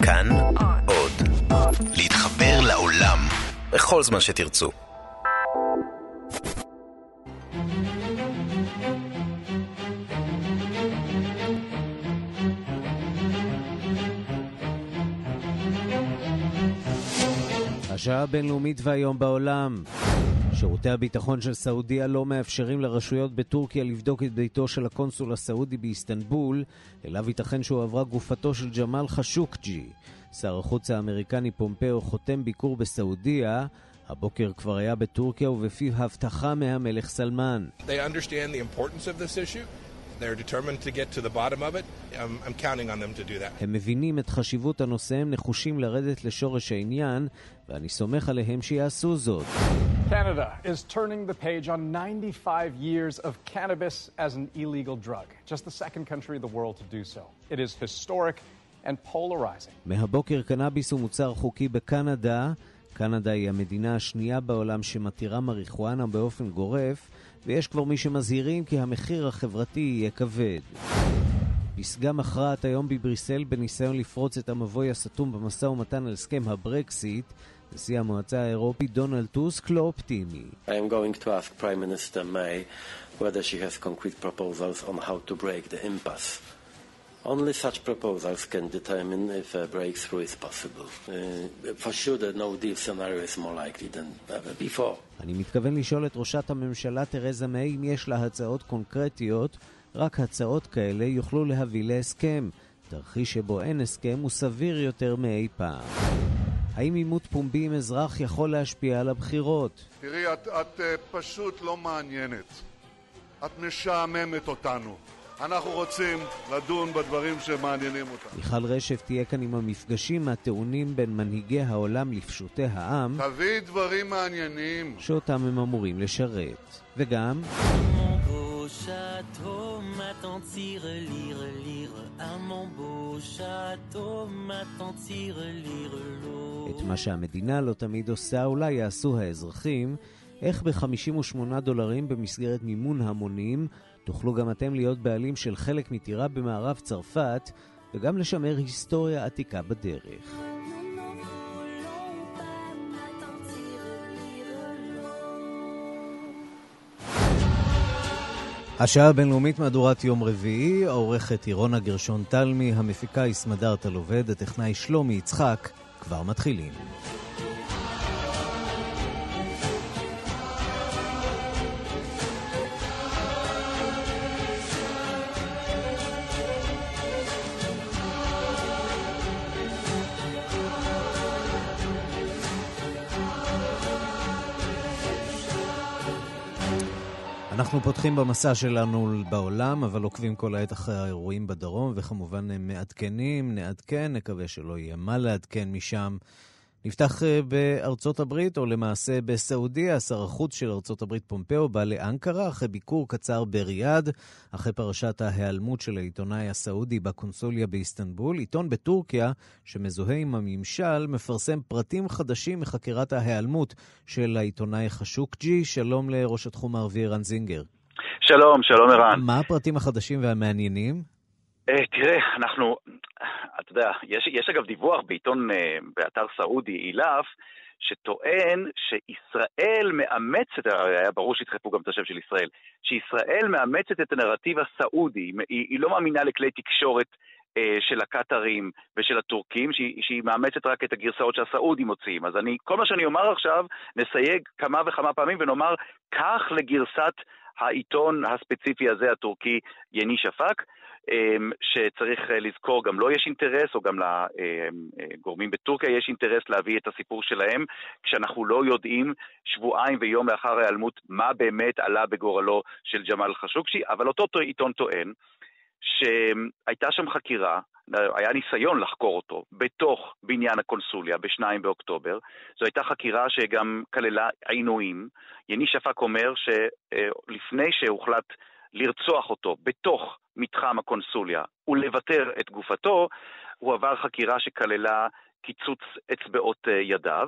כאן עוד. להתחבר לעולם בכל זמן שתרצו. השעה הבינלאומית והיום בעולם. שירותי הביטחון של סעודיה לא מאפשרים לרשויות בטורקיה לבדוק את ביתו של הקונסול הסעודי באיסטנבול, אליו ייתכן שהועברה גופתו של ג'מאל חשוקג'י. שר החוץ האמריקני פומפאו חותם ביקור בסעודיה. הבוקר כבר היה בטורקיה ובפיו הבטחה מהמלך סלמן. They understand the importance of this issue. They're determined to get to the bottom of it. I'm counting on them to do that. הם מבינים את חשיבות הנושא, הם נחושים לרדת לשורש העניין, ואני סומך עליהם שיעשו זאת. Canada is turning the page on 95 years of cannabis as an illegal drug. Just the second country in the world to do so. It is historic and polarizing. מהבוקר קנאביס הוא מוצר חוקי בקנדה. קנדה היא המדינה השנייה בעולם שמתירה מריחואנה באופן גורף, ויש כבר מי שמזהירים כי המחיר החברתי יהיה כבד. פסגה מכרעת היום בבריסל בניסיון לפרוץ את המבוי הסתום במשא ומתן על הסכם הברקסיט. נשיא המועצה האירופית דונלד טוסק לא אופטימי. I am going to ask Prime Minister May whether she has concrete proposals on how to break the impasse. Only such proposals can determine if a breakthrough is possible. For sure the no deal scenario is more likely than ever before. אני מתכוון לשאול את ראשת הממשלה תרזה מיי אם יש לה הצעות קונקרטיות. רק הצעות כאלה יוכלו להביא להסכם. תרחיש שבו אין הסכם הוא סביר יותר מאי פעם. האם עימות פומבי עם אזרח יכול להשפיע על הבחירות? תראי, את פשוט לא מעניינת. את משעממת אותנו. אנחנו רוצים לדון בדברים שמעניינים אותנו. מיכל רשף תהיה כאן עם המפגשים הטעונים בין מנהיגי העולם לפשוטי העם. תביא דברים מעניינים. שאותם הם אמורים לשרת. וגם... château m'attend tire lire lire à mon beau château m'attend tire lire l'eau. את מה שהמדינה לא תמיד עושה אולי יעשו האזרחים. איך ב$58 במסגרת מימון המונים תוכלו גם אתם להיות בעלים של חלק מטירה במערב צרפת וגם לשמר היסטוריה עתיקה בדרך. השעה הבינלאומית מהדורת יום רביעי, העורכת אירונה גרשון תלמי, המפיקה יסמדר תלובד, הטכנאי שלומי יצחק, כבר מתחילים. אנחנו פותחים במסע שלנו בעולם, אבל עוקבים כל העת אחרי האירועים בדרום, וכמובן מעדכנים, נעדכן, נקווה שלא יהיה מה לעדכן משם. נפתח בארצות הברית, או למעשה בסעודיה. שר החוץ של ארצות הברית פומפאו בא לאנקרה, אחרי ביקור קצר בריאד, אחרי פרשת ההיעלמות של העיתונאי הסעודי בקונסוליה באיסטנבול. עיתון בטורקיה, שמזוהה עם הממשל, מפרסם פרטים חדשים מחקירת ההיעלמות של העיתונאי חשוקג'י. שלום לראש התחום הערבי ערן זינגר. שלום, שלום ערן. מה הפרטים החדשים והמעניינים? תראה, אתה יודע, יש אגב דיווח בעיתון, באתר סעודי, אילף, שטוען שישראל מאמצת, היה ברור שהתחפו גם את השם של ישראל, שישראל מאמצת את הנרטיב הסעודי, היא לא מאמינה לכלי תקשורת של הקטרים ושל הטורקים, שהיא מאמצת רק את הגרסאות שהסעודים מוציאים. אז כל מה שאני אומר עכשיו, נסייג כמה וכמה פעמים ונאמר, כך לגרסת העיתון הספציפי הזה, הטורקי, יני שפק, שצריך לזכור, גם לא יש אינטרס, או גם לגורמים בטורקיה יש אינטרס להביא את הסיפור שלהם, כשאנחנו לא יודעים שבועיים ויום לאחר ההיעלמות מה באמת עלה בגורלו של ג'מאל חשוקג'י. אבל אותו עיתון טוען שהייתה שם חקירה, היה ניסיון לחקור אותו בתוך בניין הקונסוליה ב-2 באוקטובר. זו הייתה חקירה שגם כללה עינויים. יני שפק אומר שלפני שהוחלט לרצוח אותו בתוך מתחם הקונסוליה ולוותר את גופתו, הוא עבר חקירה שכללה קיצוץ אצבעות ידיו.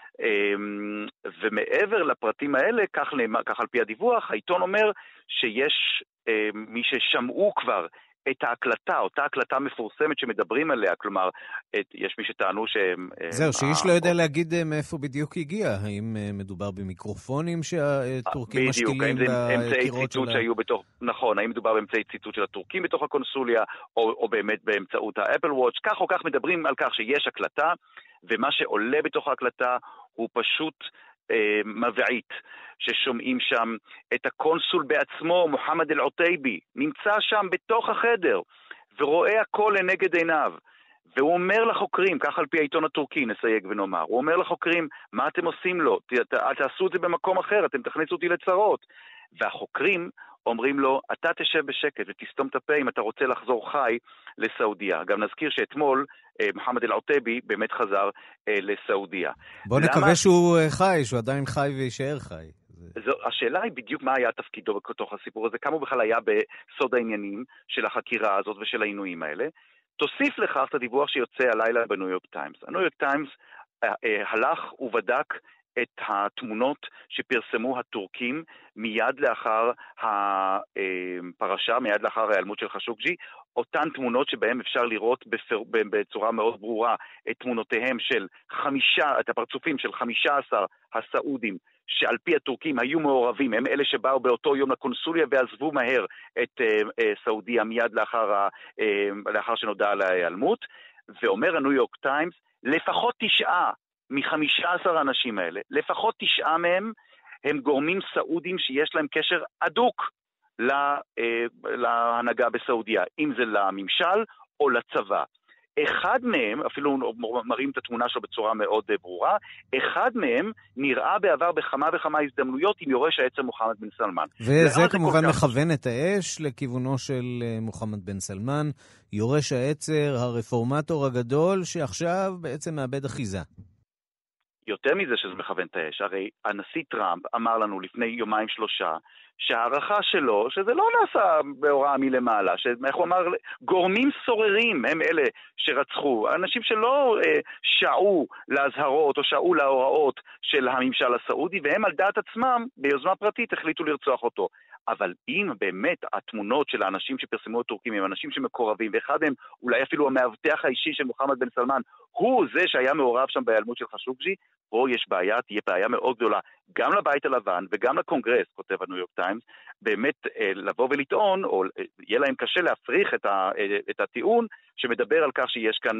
ומעבר לפרטים האלה, כך על פי הדיווח, העיתון אומר שיש מי ששמעו כבר את ההקלטה, אותה הקלטה מפורסמת שמדברים עליה, כלומר, יש מי שטענו שהם... זהו, שאיש לא יודע להגיד מאיפה בדיוק הגיע, האם מדובר במיקרופונים שהטורקים משתילים בקירות שלה? נכון, האם מדובר באמצעי ציטוט של הטורקים בתוך הקונסוליה, או באמת באמצעות האפל וואץ', כך או כך מדברים על כך שיש הקלטה, ומה שעולה בתוך ההקלטה הוא פשוט מבעית, ששומעים שם את הקונסול בעצמו, מוחמד אל-עוטייבי, נמצא שם בתוך החדר, ורואה הכל לנגד עיניו, והוא אומר לחוקרים, כך על פי העיתון הטורקי, נסייג ונאמר, הוא אומר לחוקרים, מה אתם עושים לו? תעשו את זה במקום אחר, אתם תכניסו אותי לצרות. והחוקרים אומרים לו, אתה תשב בשקט ותסתום את הפה אם אתה רוצה לחזור חי לסעודיה. גם נזכיר שאתמול מוחמד אל-עוטייבי באמת חזר לסעודיה. בוא נקווה שהוא חי, שהוא עדיין חי ויישאר חי. השאלה היא בדיוק מה היה תפקידו בתוך הסיפור הזה, כמה הוא בכלל היה בסוד העניינים של החקירה הזאת ושל העינויים האלה. תוסיף לכך את הדיווח שיוצא הלילה בניו יורק טיימס. הניו יורק טיימס הלך ובדק את התמונות שפרסמו הטורקים מיד לאחר הפרשה, מיד לאחר ההיעלמות של חשוקג'י, אותן תמונות שבהן אפשר לראות בצורה מאוד ברורה את תמונותיהם של את הפרצופים של 15 הסעודים שעל פי הטורקים היו מעורבים, הם אלה שבאו באותו יום לקונסוליה ועזבו מהר את סעודיה מיד לאחר שנודע על ההיעלמות, ואומר הניו יורק טיימס, לפחות 9 מ-15 האנשים האלה, לפחות 9 מהם הם גורמים סעודים שיש להם קשר אדוק להנהגה בסעודיה, אם זה לממשל או לצבא. אחד מהם, אפילו מראים את התמונה שלו בצורה מאוד ברורה, אחד מהם נראה בעבר בכמה וכמה הזדמנויות עם יורש העצר מוחמד בן סלמן. וזה כמובן מכוון את האש לכיוונו של מוחמד בן סלמן, יורש העצר, הרפורמטור הגדול, שעכשיו בעצם מאבד אחיזה. יותר מזה שזה מכוון את האש, הרי הנשיא טראמפ אמר לנו לפני 2-3 שהערכה שלו, שזה לא נעשה בהוראה מלמעלה, איך הוא אמר, גורמים סוררים הם אלה שרצחו, אנשים שלא שעו להזהרות או שעו להוראות של הממשל הסעודי, והם על דעת עצמם ביוזמה פרטית החליטו לרצוח אותו. אבל אם באמת התמונות של האנשים שפרסמו את טורקים הם אנשים שמקורבים, ואחד מהם אולי אפילו המאבטח האישי של מוחמד בן סלמן, הוא זה שהיה מעורב שם בהיעלמות של חשוקג'י, פה יש בעיה, תהיה בעיה מאוד גדולה, גם לבית הלבן וגם לקונגרס, כותב הניו יורק טיימס, באמת לבוא ולטעון, או יהיה להם קשה להפריך את הטיעון, שמדבר על כך שיש כאן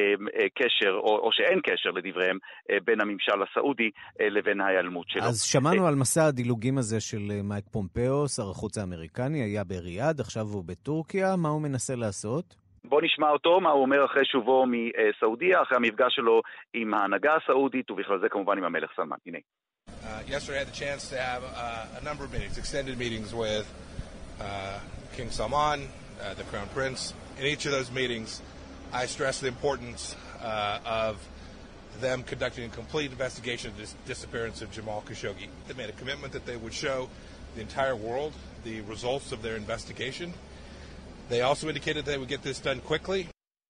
קשר, או שאין קשר לדבריהם, בין הממשל הסעודי לבין ההיעלמות שלו. אז שמענו על מסע הדילוגים הזה של מייק פומפאו, שר החוץ האמריקני, היה בריאד, עכשיו הוא בטורקיה, מה הוא מנסה לעשות? בוא נשמע אותו, מה הוא אומר אחרי שובו מסעודיה, אחרי המפגש שלו עם ההנהגה הסעודית, ובכלל זה כמובן עם המלך סלמן. הנה. Yesterday I had the chance to have a number of meetings, extended meetings with King Salman, the Crown Prince. In each of those meetings, I stressed the importance of them conducting a complete investigation of the disappearance of Jamal Khashoggi. They made a commitment that they would show the entire world the results of their investigation. They also indicated they would get this done quickly.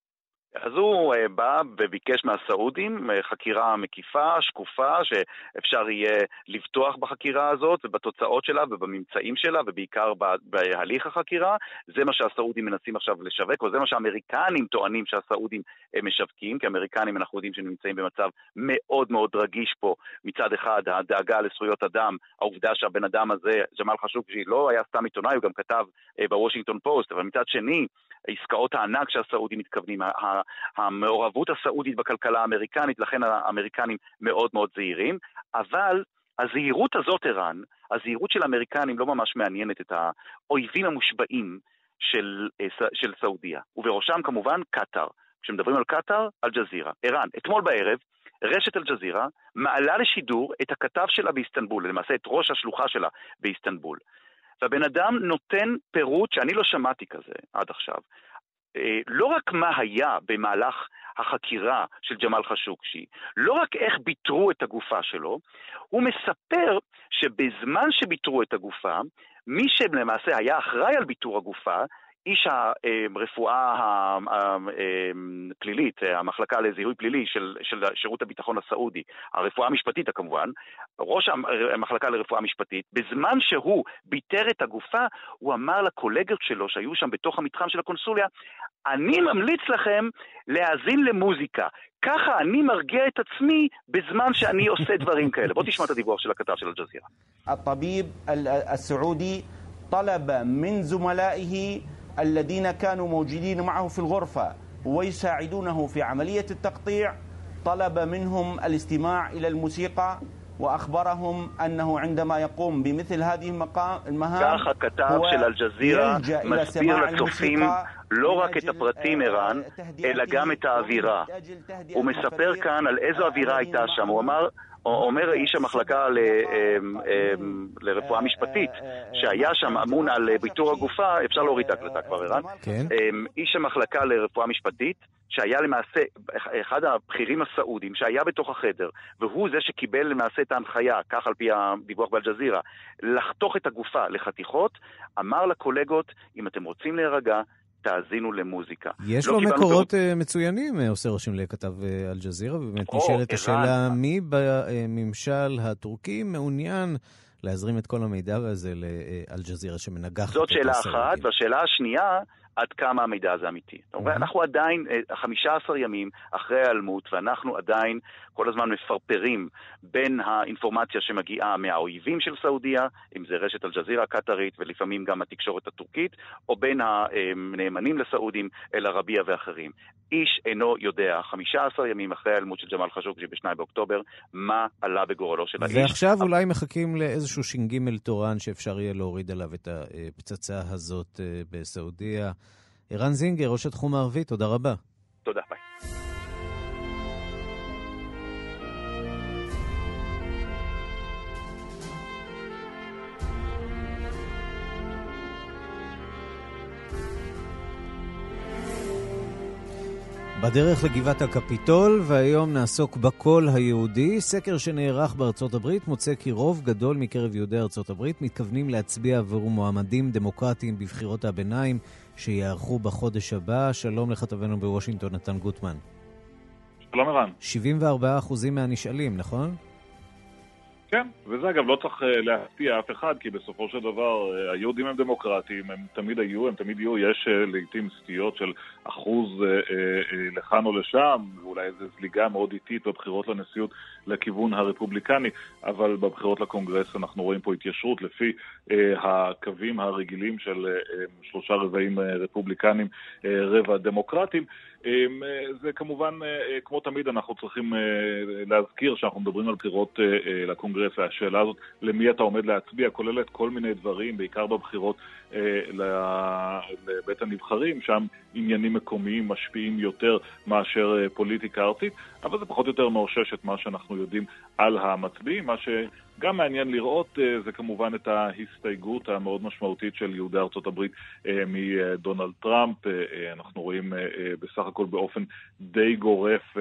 אז הוא בא וביקש מהסעודים חקירה מקיפה, שקופה, שאפשר יהיה לבטוח בחקירה הזאת ובתוצאות שלה ובממצאים שלה ובעיקר בהליך החקירה. זה מה שהסעודים מנסים עכשיו לשווק, וזה מה שהאמריקנים טוענים שהסעודים משווקים, כי האמריקנים אנחנו יודעים שנמצאים במצב מאוד מאוד רגיש פה. מצד אחד, הדאגה לזכויות אדם, העובדה שהבן אדם הזה, ג'מאל חשוקג'י, לא היה סתם עיתונאי, הוא גם כתב בוושינגטון פוסט, אבל מצד שני, עסקאות הענק שהסעודים מתכוונים, המעורבות הסעודית בכלכלה האמריקנית, לכן האמריקנים מאוד מאוד זהירים, אבל הזהירות הזאת, ערן, הזהירות של האמריקנים לא ממש מעניינת את האויבים המושבעים של סעודיה, ובראשם כמובן קטר. כשמדברים על קטר, אל ג'זירה. ערן, אתמול בערב, רשת אל ג'זירה מעלה לשידור את הכתב שלה באיסטנבול, למעשה את ראש השלוחה שלה באיסטנבול. והבן אדם נותן פירוט שאני לא שמעתי כזה עד עכשיו. לא רק מה היה במהלך החקירה של ג'מאל חשוקג'י, לא רק איך ביטרו את הגופה שלו, הוא מספר שבזמן שביטרו את הגופה, מי שלמעשה היה אחראי על ביטור הגופה, איש הרפואה הפלילית, המחלקה לזיהוי פלילי של שירות הביטחון הסעודי, הרפואה המשפטית כמובן, ראש המחלקה לרפואה משפטית, בזמן שהוא ביטר את הגופה, הוא אמר לקולגות שלו שהיו שם בתוך המתחם של הקונסוליה, אני ממליץ לכם להאזין למוזיקה. ככה אני מרגיע את עצמי בזמן שאני עושה דברים כאלה. בוא תשמע את הדיווח של הכתב של אל-ג'זירה. الطبيب السعودي طلب من زملائه الذين كانوا موجودين معه في الغرفة ويساعدونه في عملية التقطيع طلب منهم الاستماع إلى الموسيقى وأخبرهم أنه عندما يقوم بمثل هذه المهام כך הכתב של אל-ג'זירה מסביר לצופים לא רק את הפרטים ערן, אלא גם את האווירה. הוא מספר כאן על איזו אווירה הייתה שם. הוא אומר איש המחלקה לרפואה משפטית, שהיה שם אמון על ביטור הגופה, אפשר להוריד את ההקלטה כבר ערן, איש המחלקה לרפואה משפטית, שהיה למעשה אחד הבכירים הסעודים, שהיה בתוך החדר, והוא זה שקיבל למעשה את ההנחיה, כך על פי הדיווח באל-ג'זירה, לחתוך את הגופה לחתיכות, אמר לקולגות, אם אתם רוצים להירגע, תאזינו למוזיקה. יש לו מקורות מצוינים, עושה רושם לכתב אל-ג'זירה, ובאמת נשאלת השאלה, מי בממשל הטורקי מעוניין להזרים את כל המידע הזה לאל-ג'זירה שמנגח? זאת שאלה אחת, והשאלה השנייה, עד כמה המידע הזה אמיתי. אנחנו עדיין 15 ימים אחרי ההיעלמות, ואנחנו עדיין כל הזמן מפרפרים בין האינפורמציה שמגיעה מהאויבים של סעודיה, אם זה רשת אל-ג'זירה הקטרית, ולפעמים גם התקשורת הטורקית, או בין הנאמנים לסעודים, אל הרביע ואחרים. איש אינו יודע, 15 ימים אחרי ההיעלמות של ג'מאל חשוקג'י ב-2 באוקטובר, מה עלה בגורלו של האיש. ועכשיו אולי מחכים לאיזשהו ש"ג תורן שאפשר יהיה להוריד עליו את הפצצה הזאת בסעודיה. ערן זינגר, ראש התחום הערבי, תודה רבה. תודה, ביי. בדרך לגבעת הקפיטול, והיום נעסוק בקול היהודי. סקר שנערך בארצות הברית מוצא כי רוב גדול מקרב יהודי ארצות הברית מתכוונים להצביע עבור מועמדים דמוקרטיים בבחירות הביניים שיערכו בחודש הבא. שלום לכתבנו בוושינגטון, נתן גוטמן. שלום ערן. 74% מהנשאלים, נכון? כן, וזה אגב לא צריך להפתיע אף אחד, כי בסופו של דבר היהודים הם דמוקרטיים, הם תמיד יהיו, יש לעתים סטיות של אחוז לכאן או לשם, ואולי איזו זליגה מאוד איטית בבחירות לנשיאות לכיוון הרפובליקני, אבל בבחירות לקונגרס אנחנו רואים פה התיישרות לפי הקווים הרגילים של 3/4 רפובליקנים, רבע דמוקרטים. זה כמובן, כמו תמיד אנחנו צריכים להזכיר שאנחנו מדברים על בחירות לקונגרס, והשאלה הזאת למי אתה עומד להצביע כוללת כל מיני דברים, בעיקר בבחירות לבית הנבחרים, שם עניינים מקומיים משפיעים יותר מאשר פוליטיקה ארצית, אבל זה פחות או יותר מאושש את מה שאנחנו יודעים על המצביעים. מה שגם מעניין לראות זה כמובן את ההסתייגות המאוד משמעותית של יהודי ארצות הברית מדונלד טראמפ. אנחנו רואים בסך הכל באופן די גורף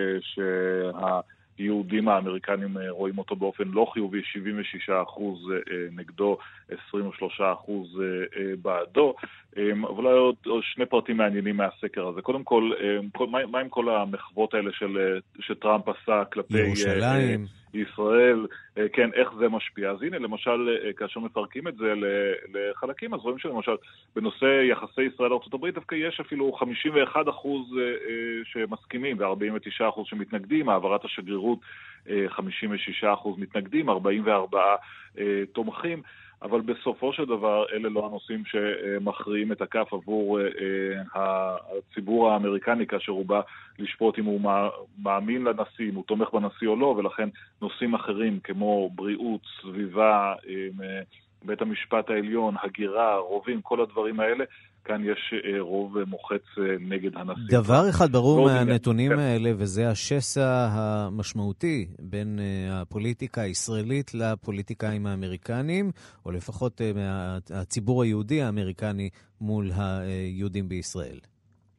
היהודים האמריקנים רואים אותו באופן לא חיובי, 76% נגדו, 23% בעדו. אבל עוד שני פרטים מעניינים מהסקר הזה. קודם כל, מה עם כל המחוות האלה שטראמפ עשה כלפי ירושלים? ישראל, כן, איך זה משפיע. אז הנה, למשל, כאשר מפרקים את זה לחלקים, אז רואים שלמשל, בנושא יחסי ישראל לארצות הברית, דווקא יש אפילו 51% שמסכימים, ו49% שמתנגדים, העברת השגרירות 56% מתנגדים, 44% תומכים, אבל בסופו של דבר אלה לא הנושאים שמכריעים את הכף עבור הציבור האמריקני, כאשר הוא בא לשפוט אם הוא מאמין לנשיא, אם הוא תומך בנשיא או לא, ולכן נושאים אחרים כמו בריאות, סביבה, בית המשפט העליון, הגירה, רובים, כל הדברים האלה, כאן יש רוב מוחץ נגד הנשיא. דבר אחד ברור מהנתונים האלה, וזה השסע המשמעותי בין הפוליטיקה הישראלית לפוליטיקאים האמריקנים, או לפחות מהציבור היהודי האמריקני מול היהודים בישראל.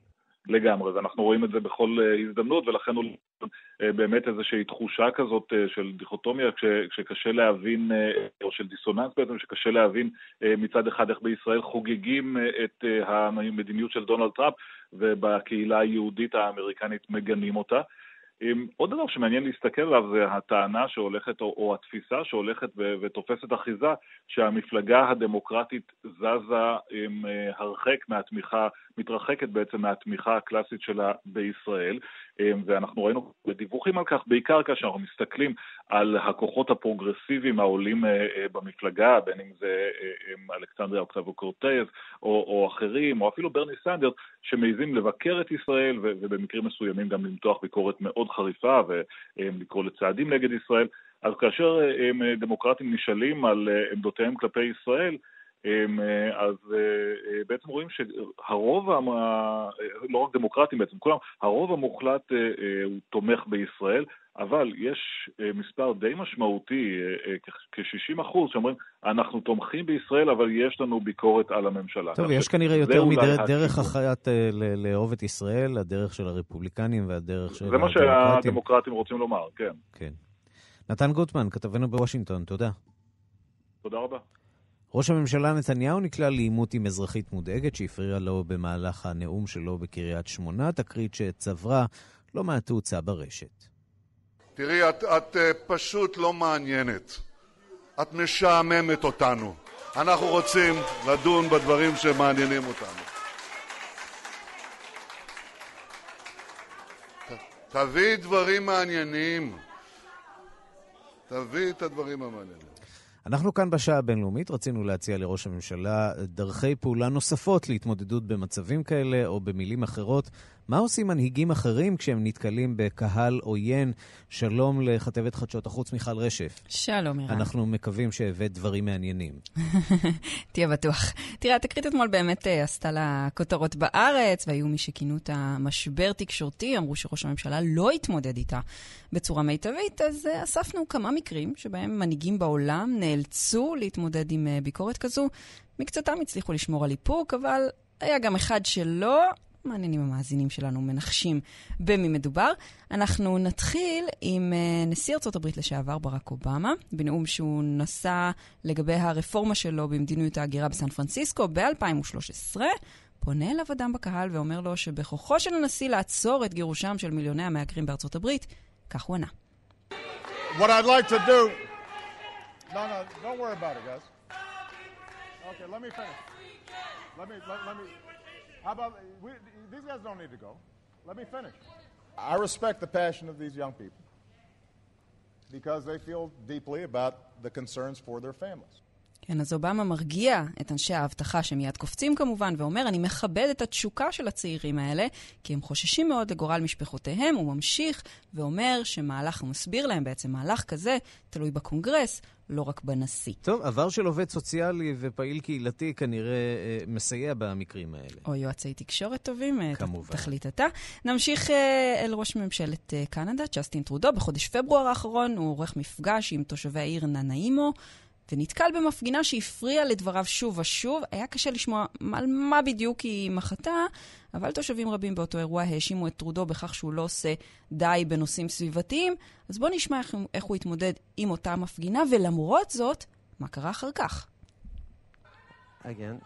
לגמרי, ואנחנו רואים את זה בכל הזדמנות, ולכן הוא באמת איזושהי תחושה כזאת של דיכוטומיה, שקשה להבין, או של דיסוננס בעצם, שקשה להבין מצד אחד איך בישראל חוגגים את המדיניות של דונלד טראמפ, ובקהילה היהודית האמריקנית מגנים אותה. עוד דבר שמעניין להסתכל עליו זה הטענה שהולכת, או התפיסה שהולכת ותופסת אחיזה, שהמפלגה הדמוקרטית זזה הרחק מהתמיכה, מתרחקת בעצם מהתמיכה הקלאסית שלה בישראל, ואנחנו ראינו בדיווחים על כך, בעיקר כאשר אנחנו מסתכלים על הכוחות הפרוגרסיביים העולים במפלגה, בין אם זה אלכסנדריה אוקסאבו-קורטז או אחרים, או אפילו ברני סנדרס, שמעיזים לבקר את ישראל ובמקרים מסוימים גם למתוח ביקורת מאוד חריפה ולקרוא לצעדים נגד ישראל. אז כאשר דמוקרטים נשאלים על עמדותיהם כלפי ישראל, אז בעצם רואים שהרוב, לא רק דמוקרטים בעצם, כולם, הרוב המוחלט הוא תומך בישראל, אבל יש מספר די משמעותי, כ-60%, שאומרים, אנחנו תומכים בישראל, אבל יש לנו ביקורת על הממשלה. טוב, יש כנראה יותר מדרך אחת לאהוב את ישראל, הדרך של הרפובליקנים והדרך של הדמוקרטים. זה מה שהדמוקרטים רוצים לומר, כן. כן. נתן גוטמן, כתבנו בוושינגטון, תודה. תודה רבה. ראש הממשלה נתניהו נקלע לעימות עם אזרחית מודאגת שהפריעה לו במהלך הנאום שלו בקריית שמונה, תקרית שצברה לא מעט תאוצה ברשת. תראי, את פשוט לא מעניינת. את משעממת אותנו. אנחנו רוצים לדון בדברים שמעניינים אותנו. תביאי דברים מעניינים. תביאי את הדברים המעניינים. אנחנו כאן בשעה הבינלאומית רצינו להציע לראש הממשלה דרכי פעולה נוספות להתמודדות במצבים כאלה, או במילים אחרות, מה עושים מנהיגים אחרים כשהם נתקלים בקהל עוין? שלום לכתבת חדשות החוץ מיכל רשף. שלום מירן. אנחנו מקווים שהבאת דברים מעניינים. תהיה בטוח. תראה, התקרית אתמול באמת עשתה לה כותרות בארץ, והיו מי שכינו את המשבר תקשורתי, אמרו שראש הממשלה לא התמודד איתה בצורה מיטבית, אז אספנו כמה מקרים שבהם מנהיגים בעולם נאלצו להתמודד עם ביקורת כזו. מקצתם הצליחו לשמור על איפוק, אבל היה גם אחד שלא. מעניינים המאזינים שלנו מנחשים במי מדובר. אנחנו נתחיל עם נשיא ארצות הברית לשעבר ברק אובמה, בנאום שהוא נשא לגבי הרפורמה שלו במדיניות ההגירה בסן פרנסיסקו ב-2013, פונה אליו אדם בקהל ואומר לו שבכוחו של הנשיא לעצור את גירושם של מיליוני המהגרים בארצות הברית. כך הוא ענה. What I'd like to do... No, don't worry about it, guys. Okay, let me finish. Let me... How about, these guys don't need to go. Let me finish. I respect the passion of these young people because they feel deeply about the concerns for their families. כן, אז אובמה מרגיע את אנשי ההבטחה שמיד קופצים כמובן, ואומר, אני מכבד את התשוקה של הצעירים האלה, כי הם חוששים מאוד לגורל משפחותיהם. הוא ממשיך ואומר שמהלך, הוא מסביר להם בעצם, מהלך כזה תלוי בקונגרס, לא רק בנשיא. טוב, עבר של עובד סוציאלי ופעיל קהילתי כנראה מסייע במקרים האלה. או יועצי תקשורת טובים, כמובן. תחליט אתה. נמשיך אל ראש ממשלת קנדה, ג'סטין טרודו. בחודש פברואר האחרון הוא עורך מפגש עם תושבי העיר ננאימו, ונתקל במפגינה שהפריעה לדבריו שוב ושוב. היה קשה לשמוע על מה בדיוק היא מחתה, אבל תושבים רבים באותו אירוע האשימו את טרודו בכך שהוא לא עושה די בנושאים סביבתיים. אז בוא נשמע איך הוא התמודד עם אותה מפגינה, ולמרות זאת, מה קרה אחר כך? Again.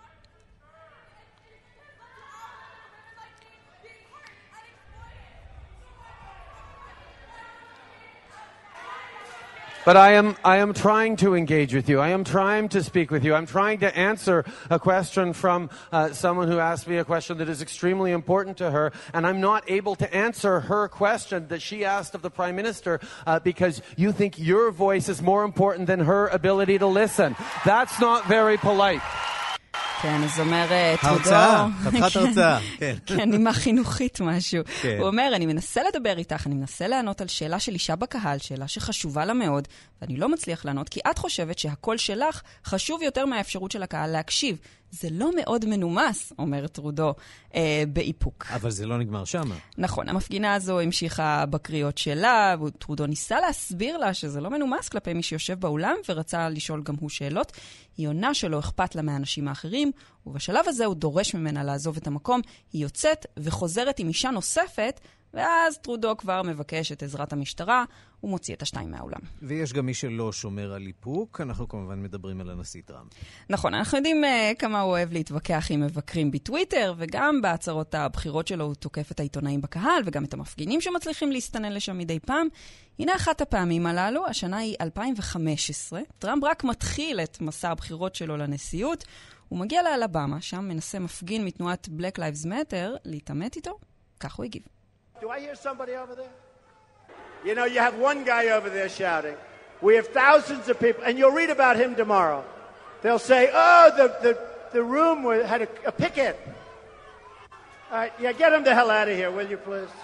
But I am trying to engage with you. I am trying to speak with you. I'm trying to answer a question from someone who asked me a question that is extremely important to her, and I'm not able to answer her question that she asked of the Prime Minister because you think your voice is more important than her ability to listen. That's not very polite. כן, אז אומר טרודו... הרצאה, חתיכת הרצאה, כן. כן, נימה חינוכית משהו. הוא אומר, אני מנסה לדבר איתך, אני מנסה לענות על שאלה של אישה בקהל, שאלה שחשובה לה מאוד, ואני לא מצליח לענות, כי את חושבת שהקול שלך חשוב יותר מהאפשרות של הקהל להקשיב. זה לא מאוד מנומס, אומר טרודו באיפוק. אבל זה לא נגמר שם. נכון, המפגינה הזו המשיכה בקריאות שלה, וטרודו ניסה להסביר לה שזה לא מנומס כלפי מי שיושב באולם, ורצה לשאול גם הוא שאלות. היא עונה שלא אכפת לה מהאנשים האחרים, ובשלב הזה הוא דורש ממנה לעזוב את המקום. היא יוצאת וחוזרת עם אישה נוספת, ואז טרודו כבר מבקש את עזרת המשטרה, הוא מוציא את השתיים מהאולם. ויש גם מי שלא שומר על איפוק, אנחנו כמובן מדברים על הנשיא טראמפ. נכון, אנחנו יודעים כמה הוא אוהב להתווכח עם מבקרים בטוויטר, וגם בהצהרות הבחירות שלו הוא תוקף את העיתונאים בקהל, וגם את המפגינים שמצליחים להסתנן לשם מדי פעם. הנה אחת הפעמים הללו, השנה היא 2015, טראמפ רק מתחיל את מסע הבחירות שלו לנשיאות, הוא מגיע לאלבמה, שם מנסה מפגין מתנועת Black Lives Matter להתעמת איתו, כך הוא הגיב. Do I hear somebody over there? You know, you have one guy over there shouting. We have thousands of people, and you'll read about him tomorrow. They'll say, oh, the room had a picket. All right, yeah, get him the hell out of here, will you please?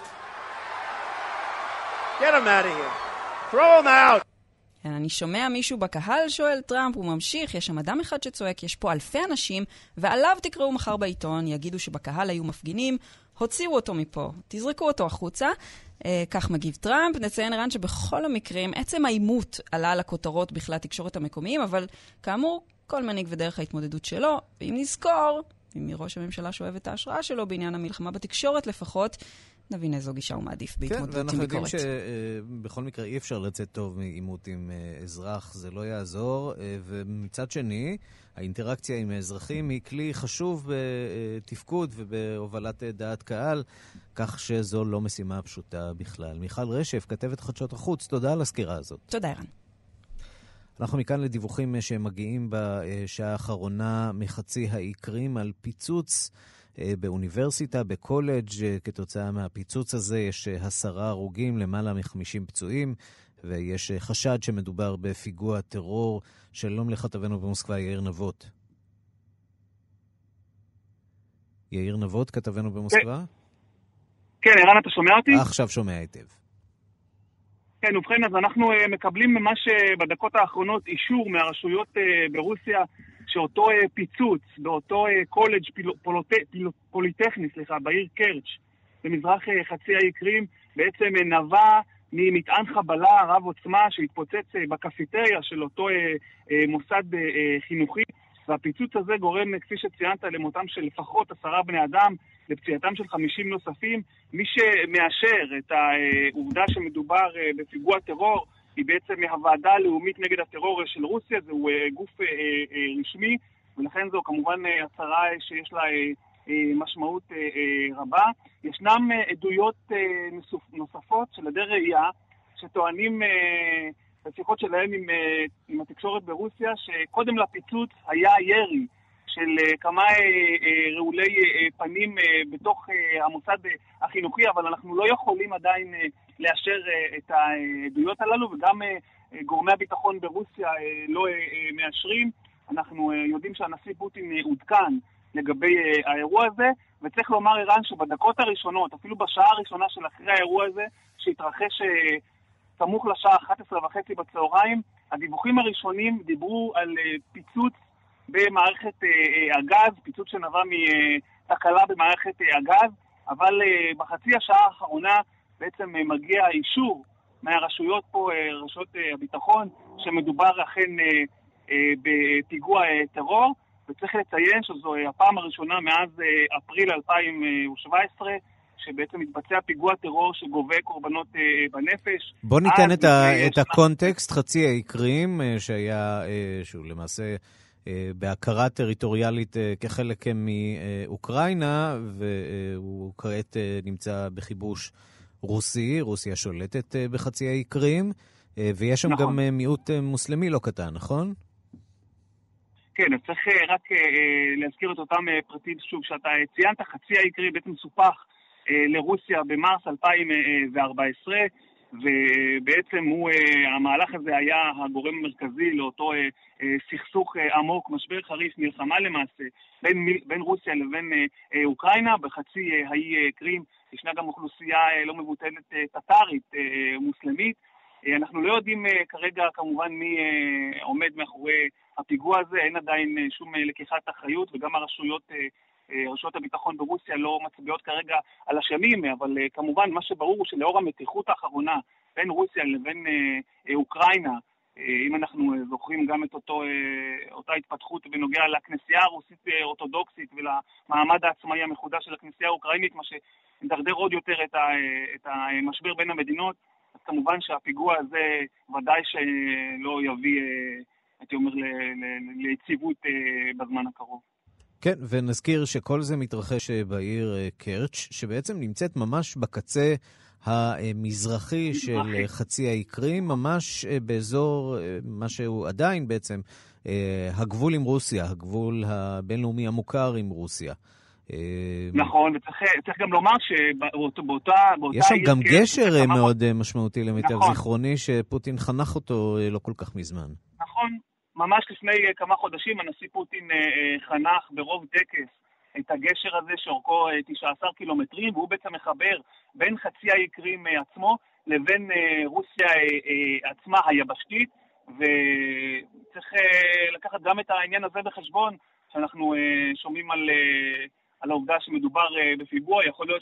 Get him out of here. Throw him out. אני שומע מישהו בקהל, שואל טראמפ, הוא ממשיך, יש שם אדם אחד שצועק, יש פה אלפי אנשים, ועליו תקראו מחר בעיתון, יגידו שבקהל היו מפגינים, הוציאו אותו מפה, תזרקו אותו החוצה. כך מגיב טראמפ. נציין רן שבכל המקרים, עצם האימות עלה לכותרות בכלל התקשורת המקומיים, אבל כאמור, כל מנהיג ודרך ההתמודדות שלו, ואם נזכור, אם מראש הממשלה שואב את ההשראה שלו בעניין המלחמה בתקשורת לפחות, נבין איזו גישה הוא מעדיף בהתמודדות עם ביקורת. כן, ואנחנו יודעים שבכל מקרה אי אפשר לצאת טוב מעימות עם אזרח, זה לא יעזור, ומצד שני, האינטראקציה עם האזרחים היא כלי חשוב בתפקוד ובהובלת דעת קהל, כך שזו לא משימה פשוטה בכלל. מיכל רשף, כתבת חדשות החוץ, תודה על הסקירה הזאת. תודה, ערן. אנחנו מכאן לדיווחים שמגיעים בשעה האחרונה מחצי האי קרים על פיצוץ באוניברסיטה, בקולג'. כתוצאה מהפיצוץ הזה יש 10 הרוגים, למעלה מ-50 פצועים, ויש חשד שמדובר בפיגוע טרור. שלום לכתבנו במוסקבה, יאיר נבות. יאיר נבות, כתבנו במוסקבה? כן, ערן, אתה שומע אותי? עכשיו שומע היטב. כן, ובכן, אז אנחנו מקבלים ממש בדקות האחרונות אישור מהרשויות ברוסיה, שאותו פיצוץ באותו קולג' פוליטכני, בעיר קרץ', במזרח חצי האי קרים, בעצם נבע ממטען חבלה רב עוצמה שהתפוצץ בקפיטריה של אותו מוסד חינוכי, והפיצוץ הזה גורם, כפי שציינת, למותם של לפחות 10 בני אדם, לפציעתם של 50 נוספים. מי שמאשר את העובדה שמדובר בפיגוע טרור היא בעצם הוועדה הלאומית נגד הטרור של רוסיה, זהו גוף רשמי, ולכן זו כמובן הצהרה שיש לה משמעות רבה. ישנם עדויות נוספות של עדי ראייה שטוענים בשיחות שלהם עם התקשורת ברוסיה שקודם לפיצוץ היה ירי של כמה רעולי פנים בתוך המוסד החינוכי, אבל אנחנו לא יכולים עדיין לאשר את העדויות הללו, וגם גורמי הביטחון ברוסיה לא מאשרים. אנחנו יודעים שהנשיא פוטין עודכן לגבי האירוע הזה, וצריך לומר ערן שבדקות הראשונות, אפילו בשעה הראשונה של אחרי האירוע הזה, שהתרחש סמוך לשעה 11:30 בצהריים, הדיווחים הראשונים דיברו על פיצוץ במערכת הגז, פיצוץ שנבע מתקלה במערכת הגז, אבל בחצי השעה האחרונה בעצם מגיע אישור מהרשויות פה, רשויות הביטחון, שמדובר אכן בפיגוע טרור, וצריך לציין שזו הפעם הראשונה מאז אפריל 2017, שבעצם מתבצע פיגוע טרור שגובה קורבנות בנפש. בוא ניתן את הקונטקסט, חצי האי קרים, שהוא למעשה בהכרה טריטוריאלית כחלק מאוקראינה, והוא כעת נמצא בכיבוש רוסי, רוסיה שולטת בחצי האי קרים, ויש שם גם מיעוט מוסלמי לא קטן, נכון? כן, אז צריך רק להזכיר את אותם פרטים שוב שאתה ציינת. חצי האי קרים בעצם סופח לרוסיה במרס 2014, ובעצם המהלך הזה היה הגורם המרכזי לאותו סכסוך עמוק, משבר חריף, מלחמה למעשה, בין רוסיה לבין אוקראינה. בחצי האי קרים ישנה גם אוכלוסייה לא מבוטלת טטרית מוסלמית, אנחנו לא יודעים כרגע כמובן מי עומד מאחורי הפיגוע הזה, אין עדיין שום לקיחת אחריות, וגם רשויות הביטחון ברוסיה לא מצביעות כרגע על אשמים, אבל כמובן מה שברור הוא שלאור המתיחות האחרונה בין רוסיה לבין אוקראינה, אם אנחנו זוכרים גם את אותה התפתחות בנוגע לכנסייה הרוסית אורתודוקסית ולמעמד העצמאי המחודש של הכנסייה האוקראינית, מה שמדרדר עוד יותר את המשבר בין המדינות, אז כמובן שהפיגוע הזה ודאי שלא יביא, הייתי אומר, ליציבות בזמן הקרוב. כן, ונזכיר שכל זה מתרחש בעיר קרץ', שבעצם נמצאת ממש בקצה המזרחי של חצי האי קרים, ממש באזור מה שהוא עדיין בעצם הגבול עם רוסיה, הגבול הבינלאומי המוכר עם רוסיה. נכון, וצריך גם לומר שבאותה... יש שם גם גשר מאוד משמעותי למיטב זיכרוני, שפוטין חנך אותו לא כל כך מזמן. נכון, ממש לפני כמה חודשים הנשיא פוטין חנך ברוב טקס את הגשר הזה שאורכו 19 קילומטרים, והוא בעצם מחבר בין חצי האי קרים עצמו לבין רוסיה עצמה היבשתית, וצריך לקחת גם את העניין הזה בחשבון, שאנחנו שומעים על העובדה שמדובר בפיגוע. יכול להיות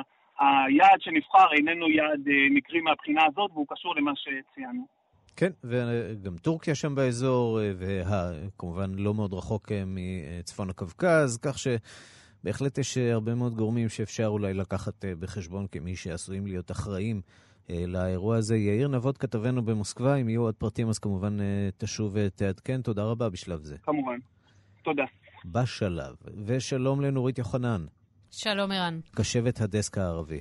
שהיעד שנבחר איננו יעד מקרי מהבחינה הזאת, והוא קשור למה שציינו. כן, וגם טורקיה שם באזור, וכמובן לא מאוד רחוק מצפון הקווקז, כך שבהחלט יש הרבה מאוד גורמים שאפשר אולי לקחת בחשבון כמי שעשויים להיות אחראים לאירוע הזה. יאיר נבות, כתבנו במוסקבה, אם יהיו עוד פרטים אז כמובן תשוב ותעדכן. תודה רבה בשלב זה. כמובן. תודה. בשלב. ושלום לנורית יוחנן. שלום ערן. קשבת הדסק הערבי.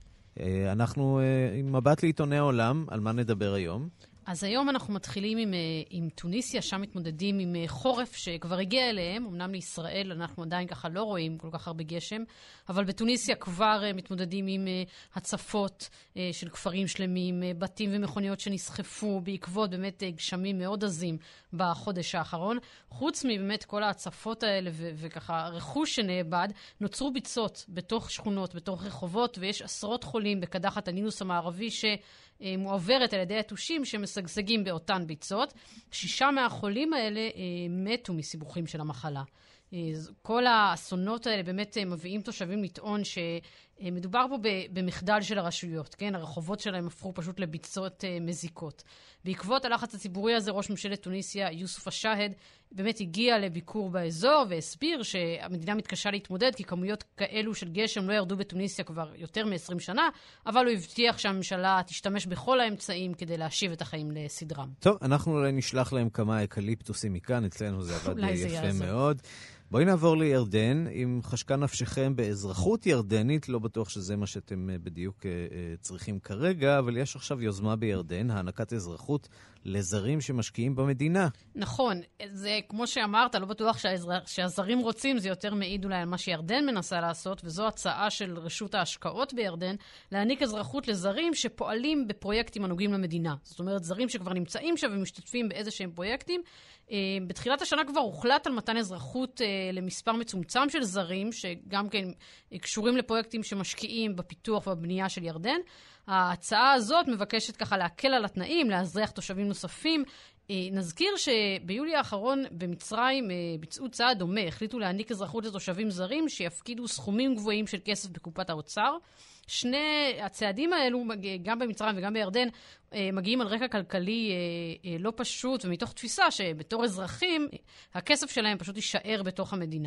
אנחנו עם מבט לעיתוני העולם, על מה נדבר היום? אז היום אנחנו מתחילים עם טוניסיה, שם מתמודדים עם חורף שכבר הגיע אליהם, אמנם לישראל אנחנו עדיין ככה לא רואים כל כך הרבה גשם, אבל בטוניסיה כבר מתמודדים עם הצפות של כפרים שלמים, בתים ומכוניות שנסחפו בעקבות באמת גשמים מאוד עזים בחודש האחרון. חוץ מבאמת כל ההצפות האלה וככה רכוש שנאבד, נוצרו ביצות בתוך שכונות, בתוך רחובות, ויש עשרות חולים בקדחת הנילוס המערבי מועברת על ידי יתושים שמשגשגים באותן ביצות. 6 מהחולים האלה מתו מסיבוכים של המחלה. כל האסונות האלה באמת מביאים תושבים לטעון שמדובר פה במחדל של הרשויות, כן? הרחובות שלהם הפכו פשוט לביצות מזיקות. בעקבות הלחץ הציבורי הזה, ראש ממשלת טוניסיה, יוסוף השהד, באמת הגיע לביקור באזור והסביר שהמדינה מתקשה להתמודד, כי כמויות כאלו של גשם לא ירדו בטוניסיה כבר יותר מ-20 שנה, אבל הוא הבטיח שהממשלה תשתמש בכל האמצעים כדי להשיב את החיים לסדרם. טוב, אנחנו אולי נשלח להם כמה אקליפטוסים מכאן, אצלנו זה עבד יפה מאוד. בואי נעבור לירדן, אם חשקה נפשכם באזרחות ירדנית, לא בטוח שזה מה שאתם בדיוק צריכים כרגע, אבל יש עכשיו יוזמה בירדן, הענקת אזרחות לזרים שמשקיעים במדינה. נכון, זה כמו שאמרת, לא בטוח שהזרים רוצים, זה יותר מעיד אולי על מה שירדן מנסה לעשות, וזו הצעה של רשות ההשקעות בירדן, להעניק אזרחות לזרים שפועלים בפרויקטים הנוגעים למדינה. זאת אומרת, זרים שכבר נמצאים שם ומשתתפים באיזשהם פרויקטים. בתחילת השנה כבר הוחלט על מתן אזרחות למספר מצומצם של זרים, שגם כן קשורים לפרויקטים שמשקיעים בפיתוח ובבנייה של ירדן. ההצעה הזאת מבקשת ככה להקל על התנאים, להזריח תושבים נוספים. נזכיר שביולי האחרון במצרים ביצעו צעד דומה, החליטו להעניק אזרחות לתושבים זרים שיפקידו סכומים גבוהים של כסף בקופת האוצר. שני הצעדים האלו, גם במצרים וגם בירדן, מגיעים על רקע כלכלי לא פשוט, ומתוך תפיסה שבתור אזרחים, הכסף שלהם פשוט יישאר בתוך המדינה.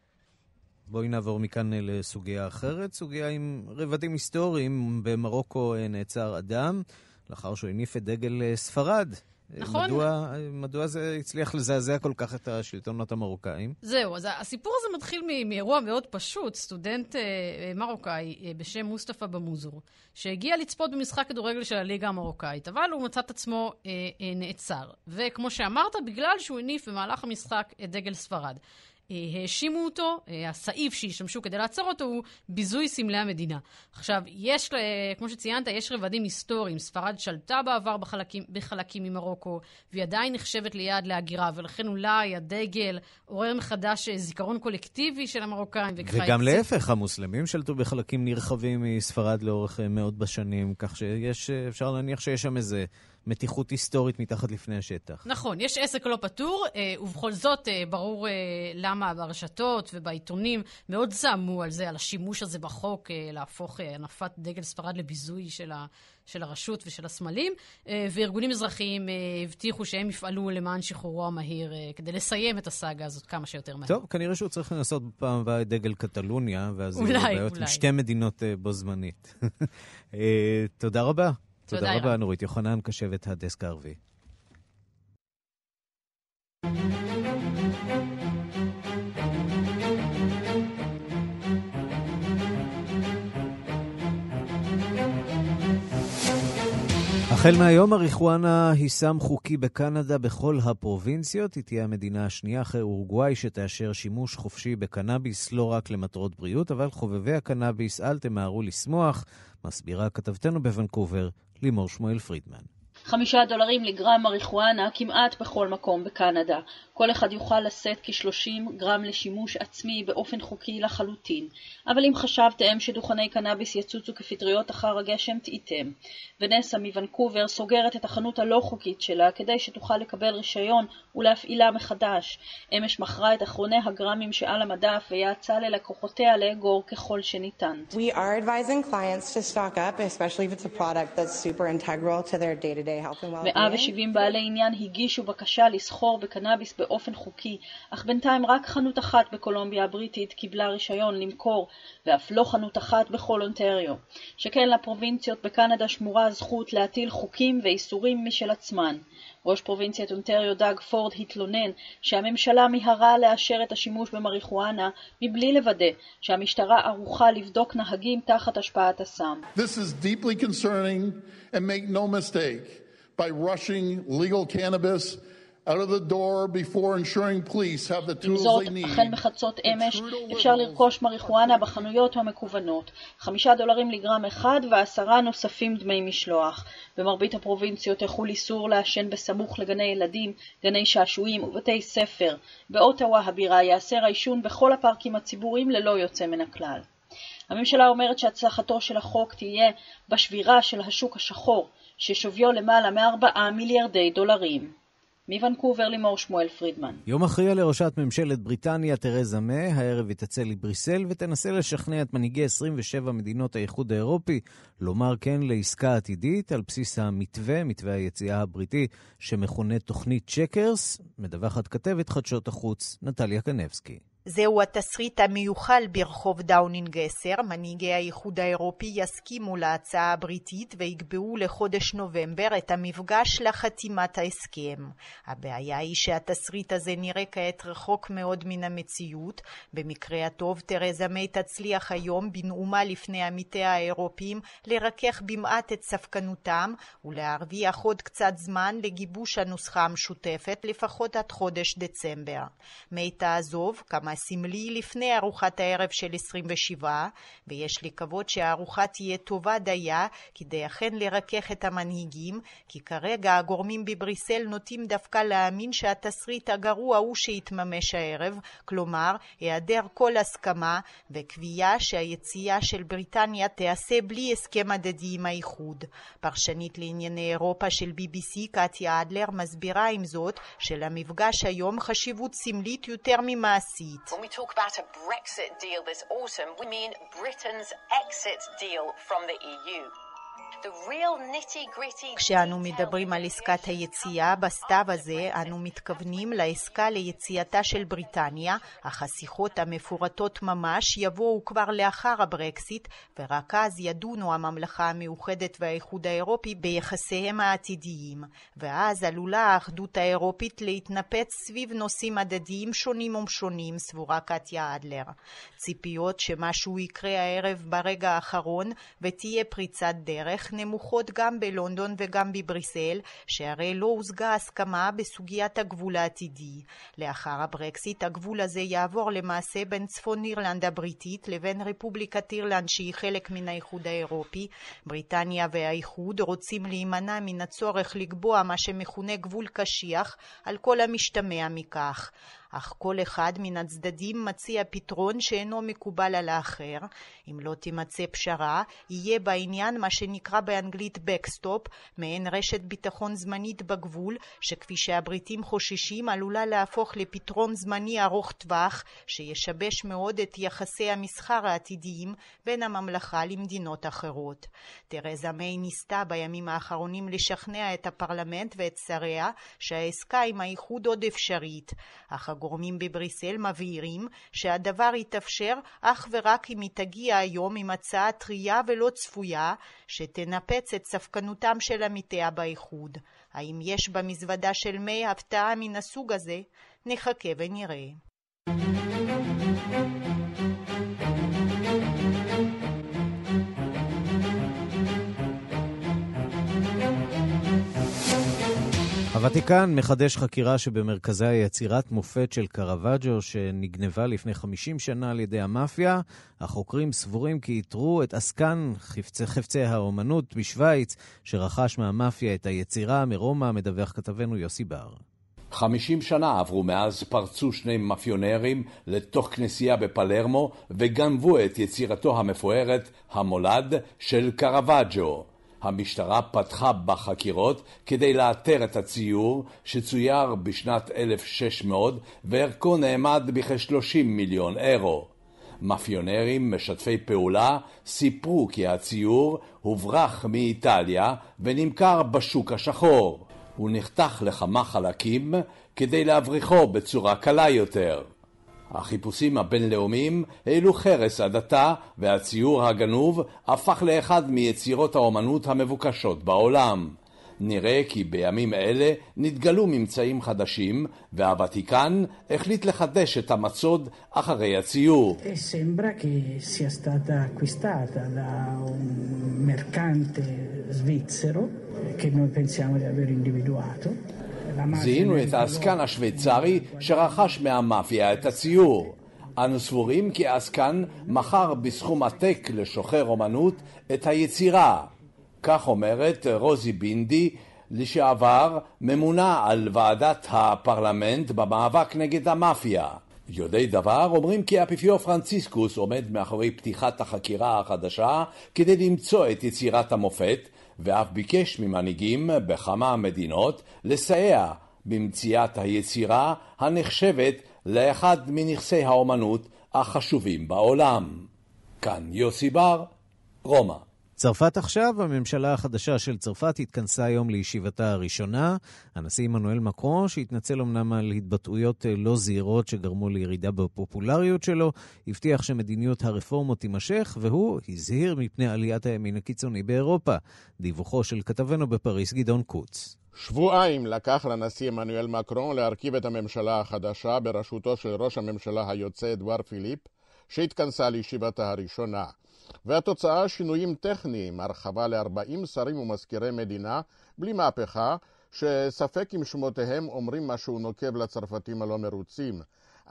בואי נעבור מכאן לסוגיה אחרת, סוגיה עם רבדים היסטוריים. במרוקו נעצר אדם, לאחר שהוא הניף את דגל ספרד. נכון. מדוע זה הצליח לזעזע כל כך את השלטונות המרוקאים? זהו, אז הסיפור הזה מתחיל מאירוע מאוד פשוט. סטודנט מרוקאי בשם מוסטפא במוזור, שהגיע לצפות במשחק כדורגל של הליגה המרוקאית, אבל הוא מצא את עצמו נעצר. וכמו שאמרת, בגלל שהוא הניף במהלך המשחק את דגל ספרד. האשימו אותו, הסעיף שישמשו כדי לעצור אותו הוא ביזוי סמלי המדינה. עכשיו, יש, כמו שציינת, יש רבדים היסטוריים. ספרד שלטה בעבר בחלקים ממרוקו, והיא עדיין נחשבת ליעד להגירה, ולכן אולי הדגל עורר מחדש זיכרון קולקטיבי של המרוקאים. וגם להפך, המוסלמים שלטו בחלקים נרחבים מספרד לאורך מאות בשנים, כך שאפשר להניח שיש שם איזה מתיחות היסטורית מתחת לפני השטח. נכון, יש עסק לא פתור, ובכל זאת ברור למה ברשתות ובעיתונים מאוד זעמו על זה, על השימוש הזה בחוק, להפוך הנפת דגל ספרד לביזוי של הרשות ושל הסמלים, וארגונים אזרחיים הבטיחו שהם יפעלו למען שחרורו המהיר, כדי לסיים את הסאגה הזאת כמה שיותר מהר. טוב, כנראה שהוא צריך לנסות בפעם הבאה דגל קטלוניה, ואז יהיו בעיות עם שתי מדינות בו זמנית. תודה רבה. תודה רבה, נורית יוחנן, קשבת הדסק הערבי. החל מהיום הריחואנה היא סם חוקי בקנדה בכל הפרובינציות. היא תהיה המדינה השנייה אחרי אורוגוואי שתאשר שימוש חופשי בקנאביס לא רק למטרות בריאות, אבל חובבי הקנאביס אל תמהרו לשמוח, מסבירה כתבתנו בוונקובר לימור שמואל פרידמן. $5 לגרם מריחואנה כמעט בכל מקום בקנדה. כל אחד יוכל לשאת כ-30 גרם לשימוש עצמי באופן חוקי לחלוטין. אבל אם חשבתם שדוכני קנאביס יצוצו כפטריות אחר הגשם, טעיתם. ונסה מוונקובר סוגרת את החנות הלא חוקית שלה כדי שתוכל לקבל רישיון ולהפעילה מחדש. אמש מכרה את אחרוני הגרמים שעל המדף ויעצה ללקוחותיה לאגור ככל שניתן. We are advising clients to stock up, especially if it's a product that's super integral to their day-to-day health and well-being. 170 בעלי עניין הגישו בקשה לסחור בקנאביס באופן חוקי, אך בינתיים רק חנות אחת בקולומביה הבריטית קיבלה רישיון למכור, ואף לא חנות אחת בכל אונטריו. שכן לפרובינציות בקנדה שמורה הזכות להטיל חוקים ואיסורים משל עצמן. ראש פרובינציית אונטריו דאג פורד התלונן שהממשלה מהרה לאשר את השימוש במריחואנה מבלי לוודא שהמשטרה ערוכה לבדוק נהגים תחת השפעת הסם. This is deeply concerning and make no mistake, by rushing legal cannabis out of the door before ensuring police have the tools they need. החל מחצות אמש אפשר לרכוש מריחואנה בחנויות המקוונות. $5 לגרם אחד ו10 נוספים דמי משלוח. במרבית הפרובינציות יחול איסור לעשן בסמוך לגני ילדים, גני שעשועים ובתי ספר. באוטווה הבירה יאסר העישון בכל הפארקים הציבוריים ללא יוצא מן הכלל. הממשלה אומרת שהצלחתו של החוק תהיה בשבירה של השוק השחור, ששוויו למעלה מ$4 מיליארדי. מוונקובר לימור שמואל פרידמן. יום אחריה לראשת ממשלת בריטניה תרזה מיי, הערב היא תצא לבריסל ותנסה לשכנע את מנהיגי 27 מדינות האיחוד האירופי לומר כן לעסקה עתידית על בסיס מתווה היציאה הבריטי שמכונה תוכנית צ'קרס. מדווחת כתבת חדשות החוץ נטליה קנבסקי. זהו התסריט המיוחל ברחוב דאונינג 10. מנהיגי האיחוד האירופי יסכימו להצעה הבריטית ויקבעו לחודש נובמבר את המפגש לחתימת ההסכם. הבעיה היא שהתסריט הזה נראה כעת רחוק מאוד מן המציאות. במקרה הטוב תרזה מיי תצליח היום בנאומה לפני עמיתיה האירופיים לרכך במעט את ספקנותם ולהרוויח עוד קצת זמן לגיבוש הנוסחה המשותפת לפחות עד חודש דצמבר. מיי תעזוב כמה סמלי לפני ארוחת הערב של 27, ויש לקוות שהארוחה תהיה טובה דייה כדי אכן לרכך את המנהיגים, כי כרגע הגורמים בבריסל נוטים דווקא להאמין שהתסריט הגרוע הוא שיתממש הערב, כלומר היעדר כל הסכמה וקביעה שהיציאה של בריטניה תעשה בלי הסכם הדדי עם האיחוד. פרשנית לענייני אירופה של BBC קטיה אדלר מסבירה עם זאת שלמפגש היום חשיבות סמלית יותר ממעשית. When we talk about a Brexit deal this autumn, we mean Britain's exit deal from the EU. כשאנו מדברים על עסקת היציאה, בסתיו הזה אנו מתכוונים לעסקה ליציאתה של בריטניה, אך השיחות המפורטות ממש יבואו כבר לאחר הברקסיט, ורק אז ידונו הממלכה המאוחדת והאיחוד האירופי ביחסיהם העתידיים, ואז עלולה האחדות האירופית להתנפץ סביב נושאים הדדיים שונים ומשונים, סבורה קטיה אדלר. ציפיות שמשהו יקרה הערב ברגע האחרון ותהיה פריצת דרך, ערך נמוכות גם בלונדון וגם בבריסל, שהרי לא הושגה הסכמה בסוגיית הגבול העתידי. לאחר הברקסיט הגבול הזה יעבור למעשה בין צפון אירלנד הבריטית לבין רפובליקת אירלנד שהיא חלק מן האיחוד האירופי. בריטניה והאיחוד רוצים להימנע מן הצורך לקבוע מה שמכונה גבול קשיח על כל המשתמע מכך. אך כל אחד מן הצדדים מציע פתרון שאינו מקובל על האחר. אם לא תימצא פשרה, יהיה בעניין מה שנקרא באנגלית בקסטופ, מעין רשת ביטחון זמנית בגבול, שכפי שהבריטים חוששים עלולה להפוך לפתרון זמני ארוך טווח, שישבש מאוד את יחסי המסחר העתידיים בין הממלכה למדינות אחרות. תרזה מיי ניסתה בימים האחרונים לשכנע את הפרלמנט ואת שריה שהעסקה עם האיחוד עוד אפשרית, אך הגורמים בבריסל מבהירים שהדבר יתאפשר אך ורק אם היא תגיע היום עם הצעה טריה ולא צפויה שתנפץ את ספקנותם של עמיתיה באיחוד. האם יש במזוודה של מיי הפתעה מן הסוג הזה? נחכה ונראה. הוותיקן מחדש חקירה שבמרכזה יצירת מופת של קרוואג'ו שנגנבה לפני 50 שנה על ידי המאפיה. החוקרים סבורים כי יתרו את עסקן חפצי האומנות בשוויץ שרכש מהמאפיה את היצירה מרומא. מדווח כתבנו יוסי בר. 50 שנה עברו מאז פרצו שני מאפיונרים לתוך כנסייה בפלרמו וגנבו את יצירתו המפוארת המולד של קרוואג'ו. המשטרה פתחה בחקירות כדי לאתר את הציור שצויר בשנת 1600 וערכו נאמד בכ-30 מיליון אירו. מאפיונרים משתפי פעולה סיפרו כי הציור הוברח מאיטליה ונמכר בשוק השחור. הוא נחתך לכמה חלקים כדי להבריחו בצורה קלה יותר. החיפושים הבינלאומיים העלו חרס עדתה והציור הגנוב הפך לאחד מיצירות האומנות המבוקשות בעולם. נראה כי בימים אלה נתגלו ממצאים חדשים והוותיקן החליט לחדש את המצוד אחרי הציור. Sembra che sia stata acquistata da un mercante svizzero che noi pensiamo di aver individuato. זיהינו את העסקן השוויצרי שרכש מהמאפיה את הציור. אנו סבורים כי העסקן מכר בסכום עתק לשוחר אומנות את היצירה. כך אומרת רוזי בינדי, לשעבר ממונה על ועדת הפרלמנט במאבק נגד המאפיה. יודעי דבר אומרים כי האפיפיור פרנציסקוס עומד מאחורי פתיחת החקירה החדשה כדי למצוא את יצירת המופת, ואף ביקש ממנהיגים בכמה מדינות לסייע במציאת היצירה הנחשבת לאחד מנכסי האומנות החשובים בעולם. כאן יוסי בר, רומא. צרפת עכשיו, הממשלה החדשה של צרפת התכנסה היום לישיבתה הראשונה. הנשיא עמנואל מקרון, שהתנצל אמנם על התבטאויות לא זהירות שגרמו לירידה בפופולריות שלו, הבטיח שמדיניות הרפורמות תימשך, והוא הזהיר מפני עליית הימין הקיצוני באירופה. דיווחו של כתבנו בפריס גדעון קוץ. שבועיים לקח לנשיא עמנואל מקרון להרכיב את הממשלה החדשה בראשותו של ראש הממשלה היוצא אדואר פיליפ, שהתכנסה לישיבתה הראשונה. והתוצאה שינויים טכניים, הרחבה ל-40 שרים ומזכירי מדינה, בלי מהפכה, שספק אם שמותיהם אומרים משהו נוקב לצרפתים הלא מרוצים.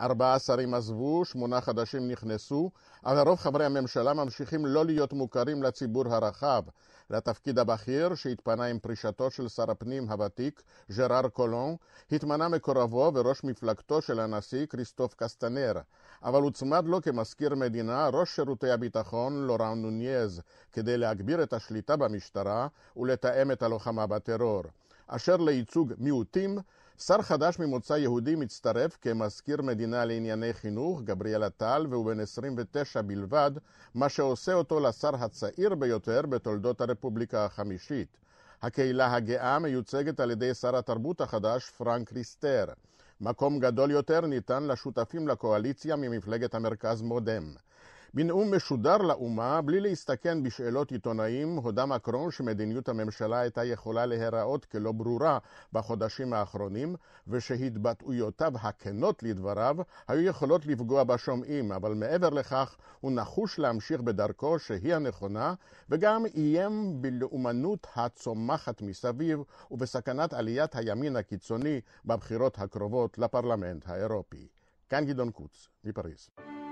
4 שרים עזבו, 8 חדשים נכנסו, אבל רוב חברי הממשלה ממשיכים לא להיות מוכרים לציבור הרחב. לתפקיד הבכיר שהתפנה עם פרישתו של שר הפנים הוותיק, ז'ראר קולון, התמנה מקורבו וראש מפלגתו של הנשיא כריסטוף קסטנר, אבל הוצמד לו כמזכיר מדינה ראש שירותי הביטחון לורן נונייז, כדי להגביר את השליטה במשטרה ולתאם את הלוחמה בטרור. אשר לייצוג מיעוטים, שר חדש ממוצא יהודי מצטרף כמזכיר מדינה לענייני חינוך, גבריאל אטל, והוא בן 29 בלבד, מה שעושה אותו לשר הצעיר ביותר בתולדות הרפובליקה החמישית. הקהילה הגאה מיוצגת על ידי שר התרבות החדש פרנק ריסטר. מקום גדול יותר ניתן לשותפים לקואליציה ממפלגת המרכז מודם. בנאום משודר לאומה, בלי להסתכן בשאלות עיתונאים, הודה מקרון שמדיניות הממשלה הייתה יכולה להיראות כלא ברורה בחודשים האחרונים, ושהתבטאויותיו הכנות לדבריו היו יכולות לפגוע בשומעים, אבל מעבר לכך הוא נחוש להמשיך בדרכו שהיא הנכונה, וגם איים בלאומנות הצומחת מסביב ובסכנת עליית הימין הקיצוני בבחירות הקרובות לפרלמנט האירופי. כאן גדעון קוץ, מפריז.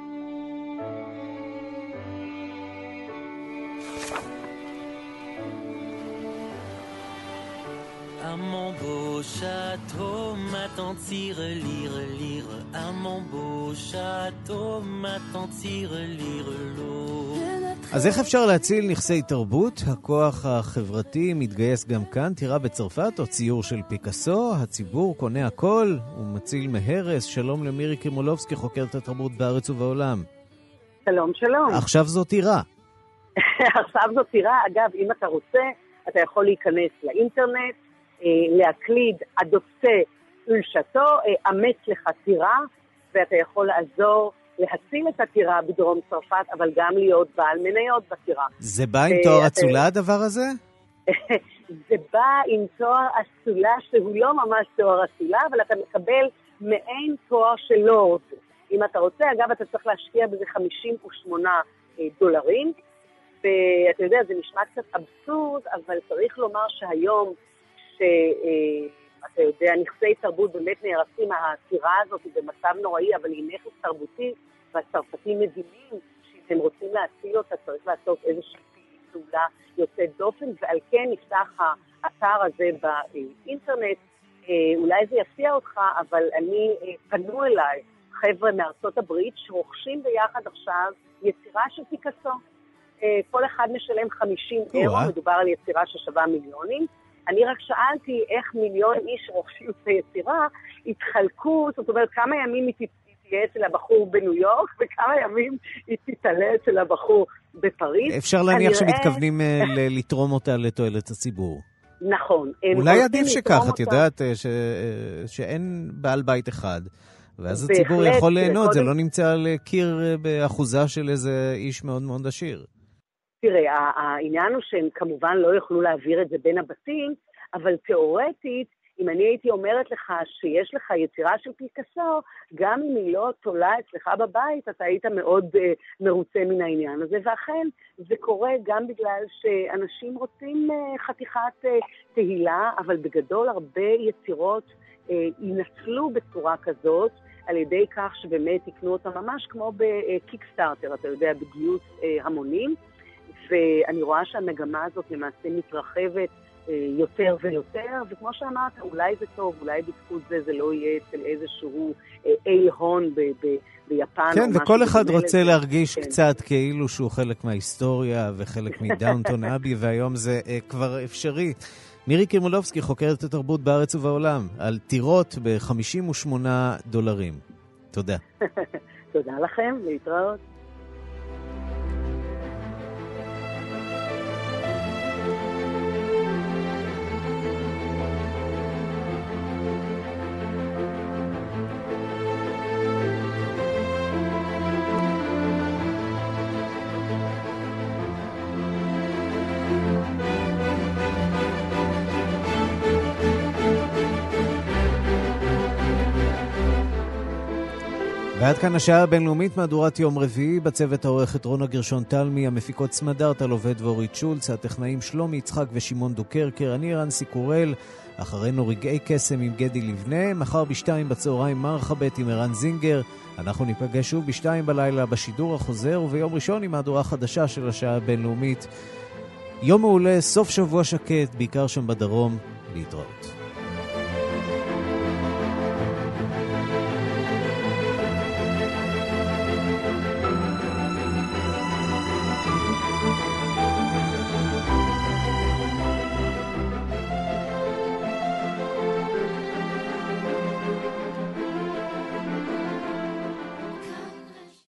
À mon beau château, ma tante tire, lire, lire. À mon beau château, ma tante tire, lire, l'eau. אז איך אפשר להציל נכסי תרבות? הכוח החברתי מתגייס גם כאן. תראה בצרפת או ציור של פיקאסו, הציבור קונה הכל, הוא מציל מהרס. שלום למירי קרימולובסקי, חוקרת התרבות בארץ ובעולם. שלום, שלום. עכשיו זו טירה. עכשיו זו טירה. אגב, אם אתה רוצה, אתה יכול להיכנס לאינטרנט, להקליד אדופסה אולשתו, אמץ לך טירה, ואתה יכול לעזור להציל את הטירה בדרום צרפת, אבל גם להיות בעל מניות בטירה. זה בא עם תואר אצולה הדבר הזה? זה בא עם תואר אצולה שהוא לא ממש תואר אצולה, אבל אתה מקבל מעין תואר של לורד. אם אתה רוצה, אגב, אתה צריך להשקיע בזה $58, ואתה יודע, זה נשמע קצת אבסורד, אבל צריך לומר שהיום שאתה יודע, נכסי תרבות באמת נהרסים, הטירה הזאת היא במצב נוראי, אבל היא נכס תרבותי, והצרפתים מבינים שאם הם רוצים להציל אותה, צריך לעשות איזושהי פעולה יוצאת דופן, ועל כן נפתח האתר הזה באינטרנט. אולי זה יפתיע אותך, אבל פנו אליי חבר'ה מארצות הברית שרוכשים ביחד עכשיו יצירה של פיקאסו. כל אחד משלם €50, מדובר על יצירה ששווה מיליונים. אני רק שאלתי איך מיליון איש רוכשים את היצירה, התחלקו, זאת אומרת, כמה ימים היא תהיה אצל הבחור בניו יורק, וכמה ימים היא תתעלה אצל הבחור בפריז. אפשר להניח שמתכוונים לתרום אותה לתועלת הציבור. נכון. אולי עדיף שכך, את יודעת שאין בעל בית אחד, ואז הציבור יכול ליהנות, זה לא נמצא על קיר באחוזה של איזה איש מאוד מאוד עשיר. תראה, העניין הוא שהם כמובן לא יוכלו להעביר את זה בין הבתים, אבל תיאורטית, אם אני הייתי אומרת לך שיש לך יצירה של פיקאסו, גם אם היא לא תולה אצלך בבית, אתה היית מאוד מרוצה מן העניין הזה, ואכן זה קורה גם בגלל שאנשים רוצים חתיכת תהילה, אבל בגדול הרבה יצירות ינצלו בצורה כזאת, על ידי כך שבאמת יקנו אותה ממש כמו בקיקסטארטר, אתה יודע, בגיוס המונים, ואני רואה שהמגמה הזאת למעשה מתרחבת יותר ויותר, וכמו שאמרת, אולי זה טוב, אולי בזכות זה לא יהיה אצל איזשהו איל הון ביפן. כן, וכל אחד רוצה להרגיש קצת כאילו שהוא חלק מההיסטוריה וחלק מדאונטון אבי, והיום זה כבר אפשרי. מירי קרימולובסקי, חוקרת התרבות בארץ ובעולם, על טירות $58. תודה. תודה לכם, להתראות. ועד כאן השעה הבינלאומית, מהדורת יום רביעי, בצוות העורכת רונה גרשון תלמי, המפיקות סמדארט אלובד ואורית שולץ, הטכנאים שלומי יצחק ושמעון דוקרקר, אני רנסי קורל, אחרינו רגעי קסם עם גדי לבנה, מחר ב14:00 מרחבת עם ערן זינגר, אנחנו ניפגש שוב ב14:00 בשידור החוזר, וביום ראשון עם מהדורה חדשה של השעה הבינלאומית. יום מעולה, סוף שבוע שקט, בעיקר שם בדרום, להתראות.